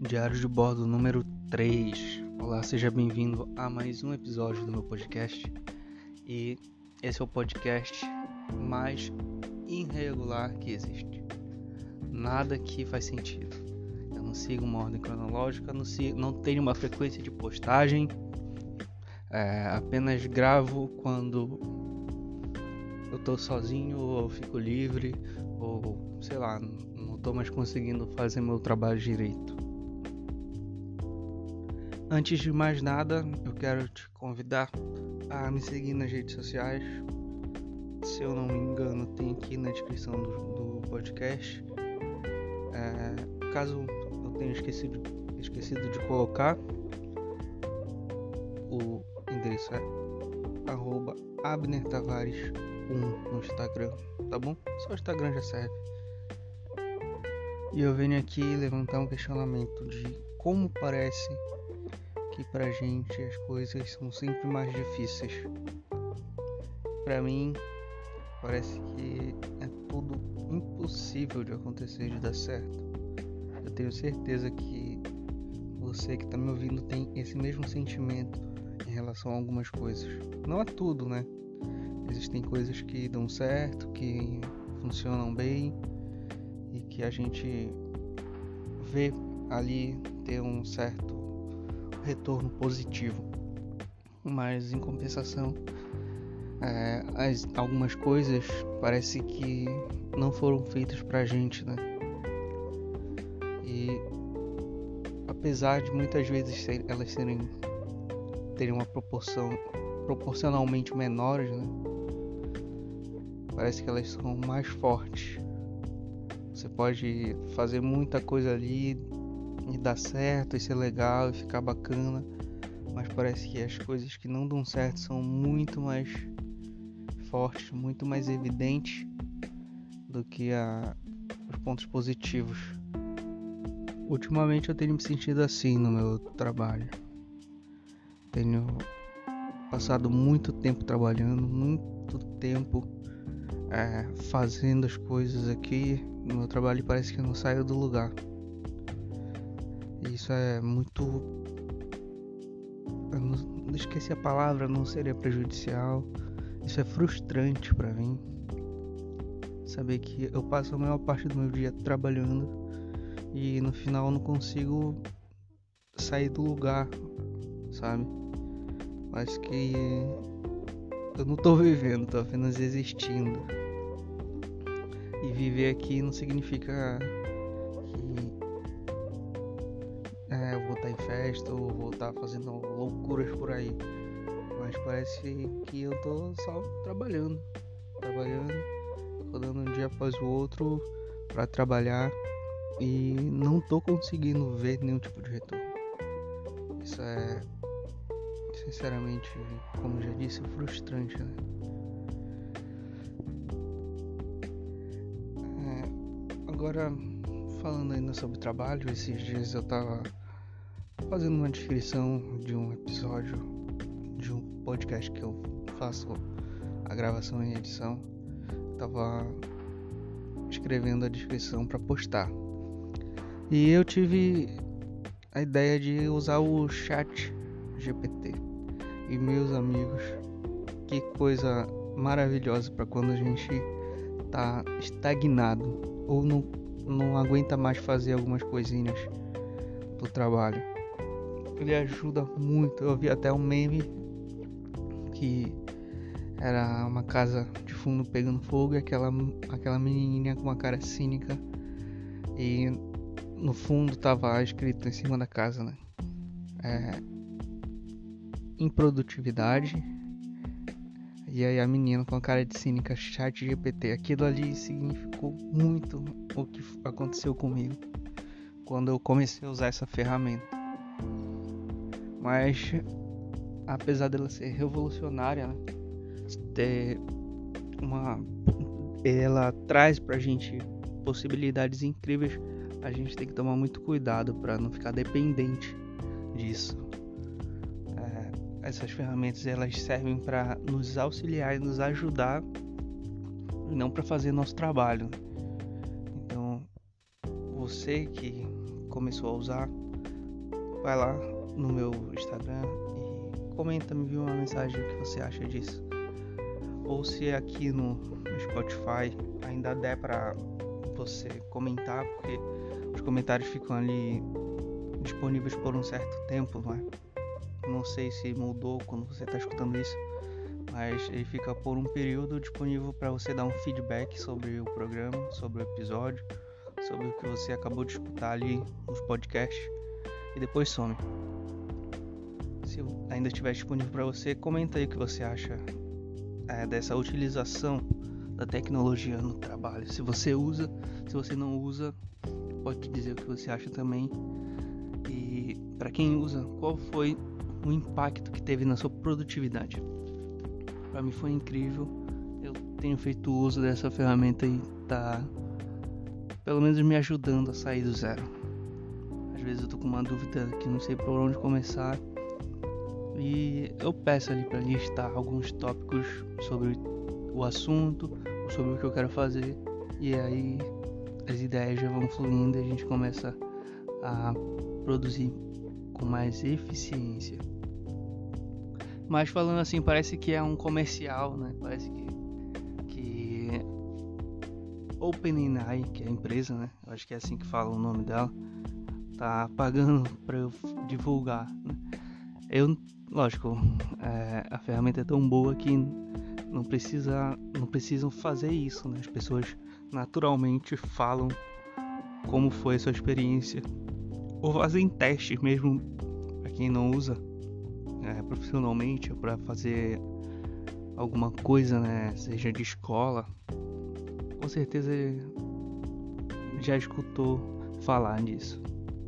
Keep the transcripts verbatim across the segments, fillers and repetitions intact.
Diário de Bordo número três. Olá, seja bem-vindo a mais um episódio do meu podcast. E esse é o podcast mais irregular que existe. Nada que faz sentido. Eu não sigo uma ordem cronológica, não, sigo, não tenho uma frequência de postagem. É, apenas gravo quando eu tô sozinho ou fico livre, ou sei lá, não tô mais conseguindo fazer meu trabalho direito. Antes de mais nada, eu quero te convidar a me seguir nas redes sociais. Se eu não me engano, tem aqui na descrição do, do podcast. É, caso eu tenha esquecido, esquecido de colocar, o endereço é arroba abner tavares um no Instagram, tá bom? Só o Instagram já serve. E eu venho aqui levantar um questionamento de como parece que pra gente as coisas são sempre mais difíceis. Pra mim, parece que é tudo impossível de acontecer, de dar certo. Eu tenho certeza que você que tá me ouvindo tem esse mesmo sentimento em relação a algumas coisas. Não a tudo, né? Existem coisas que dão certo, que funcionam bem e que a gente vê ali ter um certo retorno positivo, mas em compensação é, as, algumas coisas parece que não foram feitas pra gente, né? E apesar de muitas vezes ser, elas serem terem uma proporção proporcionalmente menores, né? Parece que elas são mais fortes. Você pode fazer muita coisa ali e dar certo, e ser legal, e ficar bacana, mas parece que as coisas que não dão certo são muito mais fortes, muito mais evidentes do que a, os pontos positivos. Ultimamente eu tenho me sentido assim no meu trabalho. Tenho passado muito tempo trabalhando, muito tempo é, fazendo as coisas aqui no meu trabalho e parece que eu não saio do lugar. Isso é muito... Eu não... esqueci a palavra, não seria prejudicial. Isso é frustrante pra mim. Saber que eu passo a maior parte do meu dia trabalhando e no final eu não consigo sair do lugar, sabe? Acho que eu não tô vivendo, tô apenas existindo. E viver aqui não significa que É, eu vou estar em festa ou vou estar fazendo loucuras por aí. Mas parece que eu tô só trabalhando. Trabalhando, rodando um dia após o outro pra trabalhar. E não tô conseguindo ver nenhum tipo de retorno. Isso é, sinceramente, como eu já disse, frustrante, né? É, agora, falando ainda sobre trabalho, esses dias eu tava fazendo uma descrição de um episódio de um podcast que eu faço a gravação e edição. Tava escrevendo a descrição para postar e eu tive a ideia de usar o chat G P T. E meus amigos, que coisa maravilhosa para quando a gente tá estagnado ou não, não aguenta mais fazer algumas coisinhas do trabalho. Ele ajuda muito. Eu vi até um meme que era uma casa de fundo pegando fogo e aquela, aquela menininha com uma cara cínica e no fundo tava escrito em cima da casa, né? É, improdutividade. E aí a menina com a cara de cínica, chat G P T. Aquilo ali significou muito o que aconteceu comigo quando eu comecei a usar essa ferramenta. Mas apesar dela ser revolucionária, né, ter uma, ela traz pra gente possibilidades incríveis, a gente tem que tomar muito cuidado para não ficar dependente disso. É, essas ferramentas elas servem para nos auxiliar e nos ajudar, e não para fazer nosso trabalho. Então, você que começou a usar, vai lá no meu Instagram e comenta, me envia uma mensagem o que você acha disso. Ou se aqui no, no Spotify ainda der pra você comentar, porque os comentários ficam ali disponíveis por um certo tempo, não é? Não sei se mudou quando você está escutando isso, mas ele fica por um período disponível para você dar um feedback sobre o programa, sobre o episódio, sobre o que você acabou de escutar ali nos podcasts, e depois some. Se ainda estiver disponível para você, comenta aí o que você acha é, dessa utilização da tecnologia no trabalho. Se você usa, se você não usa, pode dizer o que você acha também. E para quem usa, qual foi o impacto que teve na sua produtividade? Para mim foi incrível. Eu tenho feito uso dessa ferramenta e tá pelo menos me ajudando a sair do zero. Às vezes eu tô com uma dúvida que não sei por onde começar e eu peço ali para listar alguns tópicos sobre o assunto, sobre o que eu quero fazer, e aí as ideias já vão fluindo e a gente começa a produzir com mais eficiência. Mas falando assim, parece que é um comercial, né? Parece que, que OpenAI, que é a empresa, né? Eu acho que é assim que fala o nome dela, tá pagando para eu divulgar, né? Eu, lógico, é, a ferramenta é tão boa que não precisa, não precisam fazer isso, né? As pessoas naturalmente falam como foi a sua experiência, ou fazem testes mesmo para quem não usa é, profissionalmente, ou para fazer alguma coisa, né, seja de escola. Com certeza já escutou falar disso.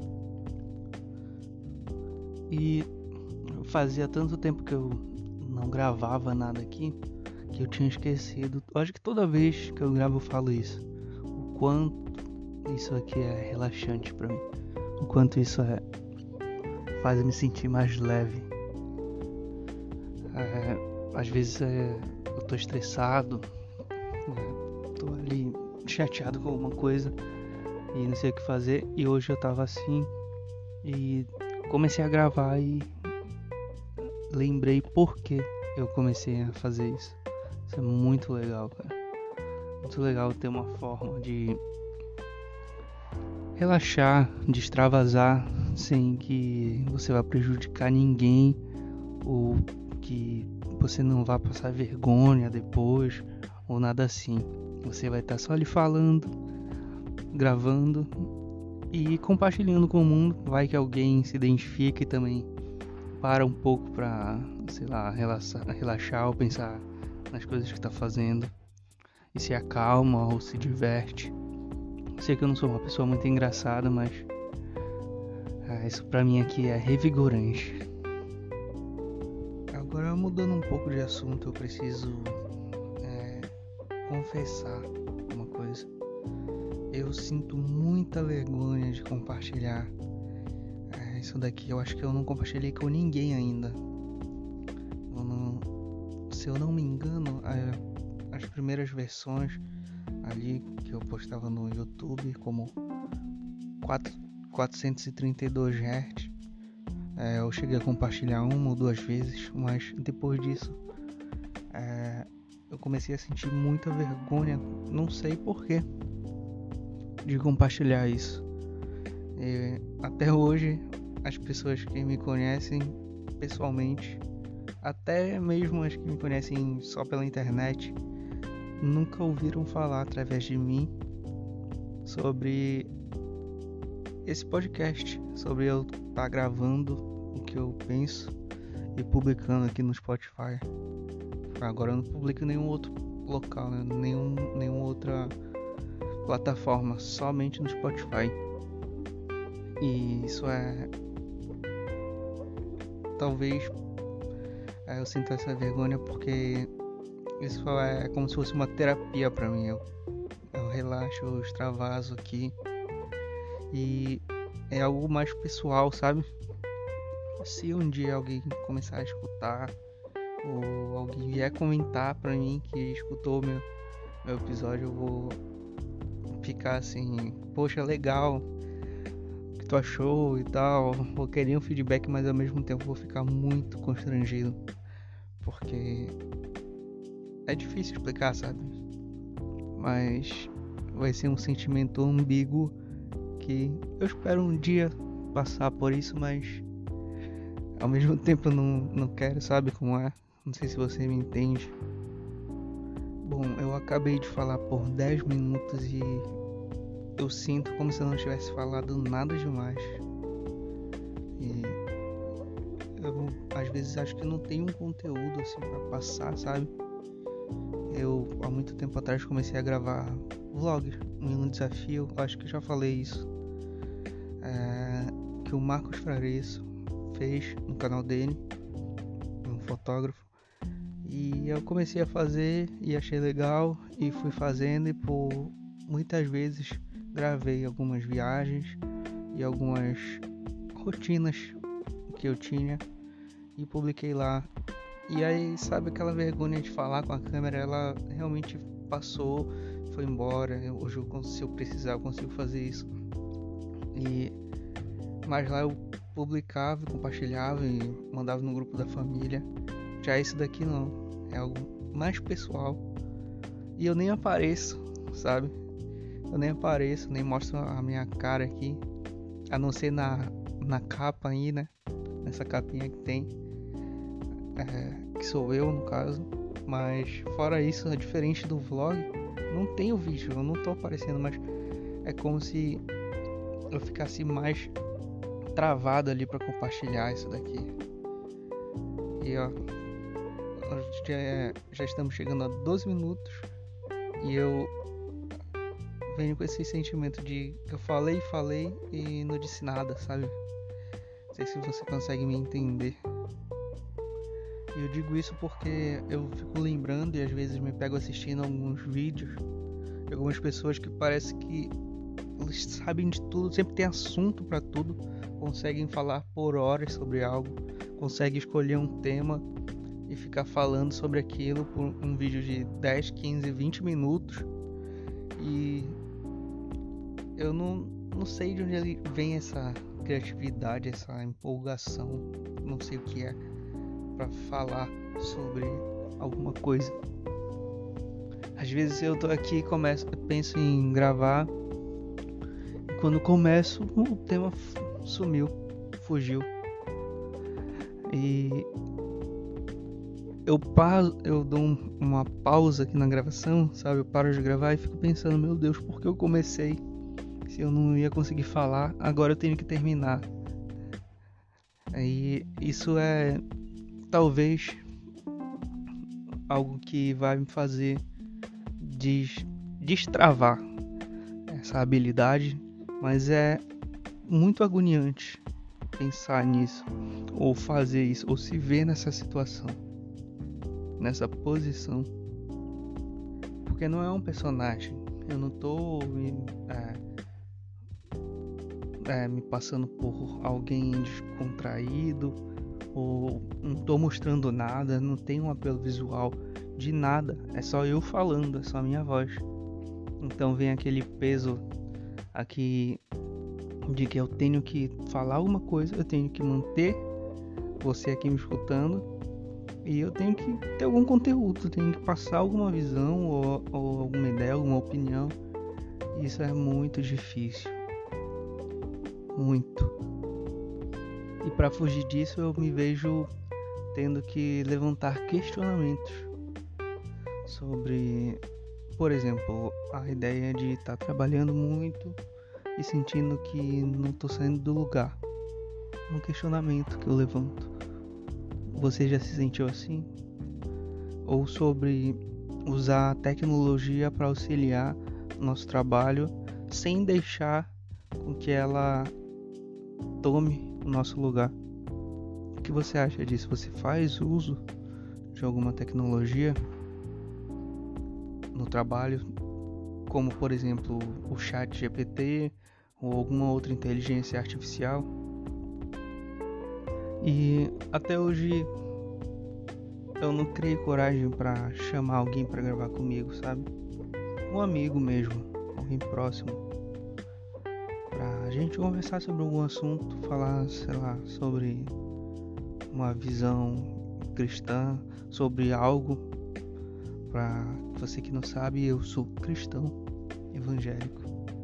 E fazia tanto tempo que eu não gravava nada aqui que eu tinha esquecido. Eu acho que toda vez que eu gravo eu falo isso, o quanto isso aqui é relaxante pra mim, o quanto isso é, faz eu me sentir mais leve. É, às vezes é, eu tô estressado, é, tô ali chateado com alguma coisa e não sei o que fazer, e hoje eu tava assim e comecei a gravar e lembrei por que eu comecei a fazer isso. Isso é muito legal, cara. Muito legal ter uma forma de relaxar, de extravasar sem que você vá prejudicar ninguém ou que você não vá passar vergonha depois ou nada assim. Você vai estar só ali falando, gravando e compartilhando com o mundo. Vai que alguém se identifique também, para um pouco pra, sei lá, relaxar, relaxar ou pensar nas coisas que tá fazendo e se acalma ou se diverte. Sei que eu não sou uma pessoa muito engraçada, mas ah, isso pra mim aqui é revigorante. Agora, mudando um pouco de assunto, eu preciso é, confessar uma coisa. Eu sinto muita vergonha de compartilhar é, isso daqui. Eu acho que eu não compartilhei com ninguém ainda. Eu não, se eu não me engano, a, as primeiras versões ali que eu postava no YouTube, como quatrocentos e trinta e dois hertz, é, eu cheguei a compartilhar uma ou duas vezes, mas depois disso é, eu comecei a sentir muita vergonha, não sei porquê, de compartilhar isso. E até hoje as pessoas que me conhecem pessoalmente, até mesmo as que me conhecem só pela internet, nunca ouviram falar através de mim sobre esse podcast, sobre eu estar tá gravando o que eu penso e publicando aqui no Spotify. Agora eu não publico em nenhum outro local, né? nenhum, nenhuma outra plataforma, somente no Spotify. E isso é, talvez é, eu sinto essa vergonha porque isso é como se fosse uma terapia pra mim. Eu, eu relaxo, eu extravaso aqui. E é algo mais pessoal, sabe? Se um dia alguém começar a escutar, ou alguém vier comentar pra mim que escutou meu, meu episódio, eu vou ficar assim, poxa, legal tu achou e tal. Vou querer um feedback, mas ao mesmo tempo vou ficar muito constrangido, porque é difícil explicar, sabe? Mas vai ser um sentimento ambíguo que eu espero um dia passar por isso, mas ao mesmo tempo eu não, não quero, sabe como é? Não sei se você me entende. Bom, eu acabei de falar por dez minutos e eu sinto como se eu não tivesse falado nada demais. E eu às vezes acho que não tenho um conteúdo assim pra passar, sabe? Eu há muito tempo atrás comecei a gravar vlog em um desafio, acho que já falei isso, é, que o Marcos Fraresso fez no canal dele, um fotógrafo. E eu comecei a fazer e achei legal e fui fazendo, e por muitas vezes gravei algumas viagens e algumas rotinas que eu tinha e publiquei lá. E aí, sabe, aquela vergonha de falar com a câmera, ela realmente passou, foi embora. Hoje, eu, se eu precisar, eu consigo fazer isso. E mas lá eu publicava, compartilhava e mandava no grupo da família. Já esse daqui não, é algo mais pessoal. E eu nem apareço, sabe? Eu nem apareço, nem mostro a minha cara aqui, a não ser na, na capa aí, né? Nessa capinha que tem, é, que sou eu no caso. Mas fora isso, é diferente do vlog, não tem o vídeo, eu não tô aparecendo, mas é como se eu ficasse mais travado ali pra compartilhar isso daqui. E ó, já, já estamos chegando a doze minutos e eu venho com esse sentimento de que eu falei, falei e não disse nada, sabe? Não sei se você consegue me entender. E eu digo isso porque eu fico lembrando e às vezes me pego assistindo alguns vídeos de algumas pessoas que parece que eles sabem de tudo, sempre tem assunto pra tudo, conseguem falar por horas sobre algo, conseguem escolher um tema e ficar falando sobre aquilo por um vídeo de dez, quinze, vinte minutos. E eu não, não sei de onde vem essa criatividade, essa empolgação, não sei o que é, pra falar sobre alguma coisa. Às vezes eu tô aqui e começo, penso em gravar, e quando começo o tema sumiu, fugiu. E eu paro, eu dou um, uma pausa aqui na gravação, sabe? Eu paro de gravar e fico pensando, meu Deus, por que eu comecei? Se eu não ia conseguir falar, agora eu tenho que terminar. E isso é talvez algo que vai me fazer des- destravar essa habilidade, mas é muito agoniante pensar nisso, ou fazer isso, ou se ver nessa situação, nessa posição, porque não é um personagem. Eu não tô me, é, é, me passando por alguém descontraído, ou não tô mostrando nada, não tem um apelo visual de nada, é só eu falando, é só a minha voz. Então vem aquele peso aqui de que eu tenho que falar alguma coisa, eu tenho que manter você aqui me escutando, e eu tenho que ter algum conteúdo, eu tenho que passar alguma visão ou, ou alguma ideia, alguma opinião. Isso é muito difícil, muito. E para fugir disso eu me vejo tendo que levantar questionamentos sobre, por exemplo, a ideia de estar trabalhando muito e sentindo que não estou saindo do lugar. Um questionamento que eu levanto. Você já se sentiu assim? Ou sobre usar a tecnologia para auxiliar nosso trabalho sem deixar com que ela tome o nosso lugar. O que você acha disso? Você faz uso de alguma tecnologia no trabalho, como por exemplo o chat G P T ou alguma outra inteligência artificial? E até hoje eu não criei coragem para chamar alguém para gravar comigo, sabe? Um amigo mesmo, alguém próximo. pra gente conversar sobre algum assunto, falar, sei lá, sobre uma visão cristã, sobre algo. Pra você que não sabe, eu sou cristão evangélico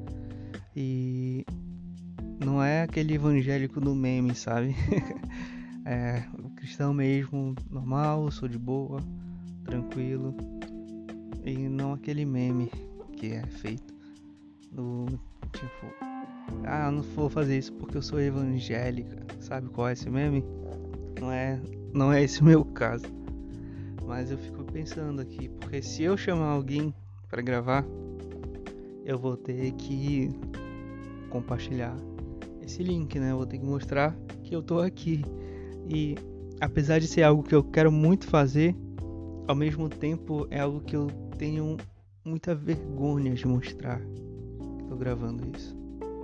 e não é aquele evangélico do meme, sabe? É o cristão mesmo, normal, sou de boa, tranquilo, e não aquele meme que é feito do tipo, ah, não vou fazer isso porque eu sou evangélica, sabe qual é esse meme? Não é, não é esse o meu caso. Mas eu fico pensando aqui, porque se eu chamar alguém para gravar, eu vou ter que compartilhar esse link, né? Eu vou ter que mostrar que eu tô aqui. E apesar de ser algo que eu quero muito fazer, ao mesmo tempo é algo que eu tenho muita vergonha de mostrar que tô gravando isso.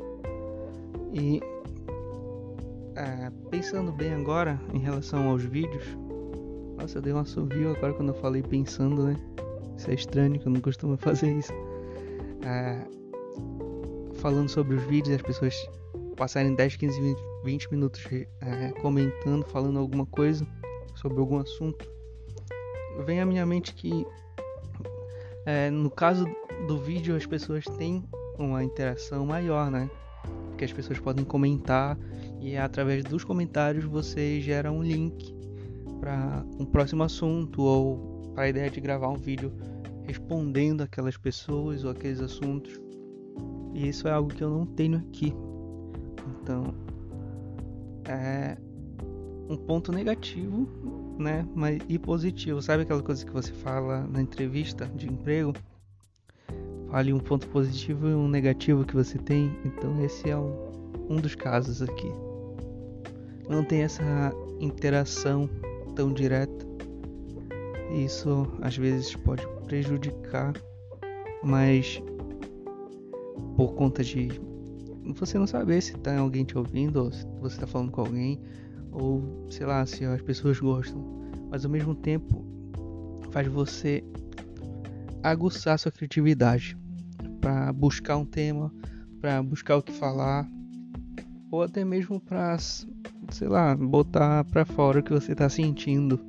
E é, pensando bem agora em relação aos vídeos, nossa, eu dei um assovio agora quando eu falei pensando, né? Isso é estranho, que eu não costumo fazer isso. É, falando sobre os vídeos, as pessoas passarem dez, quinze, vinte minutos é, comentando, falando alguma coisa sobre algum assunto, vem à minha mente que é, no caso do vídeo as pessoas têm uma interação maior, né? Porque as pessoas podem comentar e através dos comentários você gera um link para um próximo assunto ou para a ideia de gravar um vídeo respondendo aquelas pessoas ou aqueles assuntos. E isso é algo que eu não tenho aqui. Então é um ponto negativo, né? Mas e positivo. Sabe aquela coisa que você fala na entrevista de emprego? Fale um ponto positivo e um negativo que você tem. Então esse é um, um dos casos aqui. Não tem essa interação tão direta. Isso às vezes pode prejudicar, mas por conta de você não saber se tá alguém te ouvindo, ou se você tá falando com alguém, ou sei lá, se as pessoas gostam, mas ao mesmo tempo faz você aguçar sua criatividade para buscar um tema, para buscar o que falar, ou até mesmo para, sei lá, botar para fora o que você tá sentindo.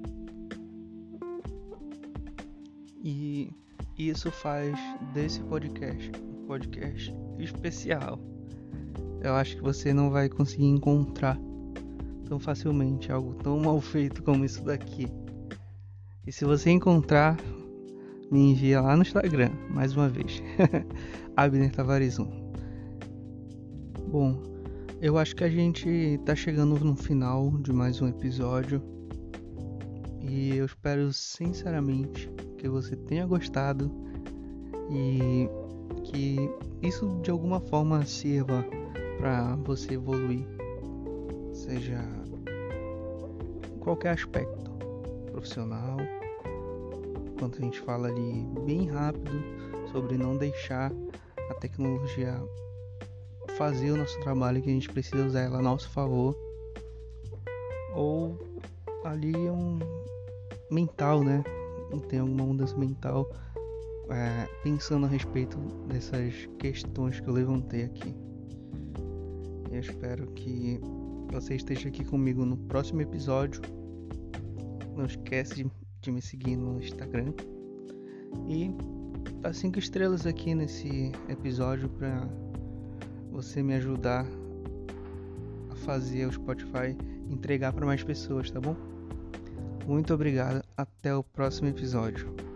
E isso faz desse podcast um podcast especial. Eu acho que você não vai conseguir encontrar tão facilmente algo tão mal feito como isso daqui. E se você encontrar, me envia lá no Instagram, mais uma vez. Abner Tavares um. Bom, eu acho que a gente tá chegando no final de mais um episódio. E eu espero sinceramente que você tenha gostado e que isso de alguma forma sirva para você evoluir, seja em qualquer aspecto, profissional, enquanto a gente fala ali bem rápido sobre não deixar a tecnologia fazer o nosso trabalho, que a gente precisa usar ela a nosso favor, ou ali um mental, né? Tem alguma mudança mental é, pensando a respeito dessas questões que eu levantei aqui. Eu espero que você esteja aqui comigo no próximo episódio. Não esquece de, de me seguir no Instagram e dá cinco estrelas aqui nesse episódio para você me ajudar a fazer o Spotify entregar para mais pessoas, tá bom? Muito obrigado, até o próximo episódio.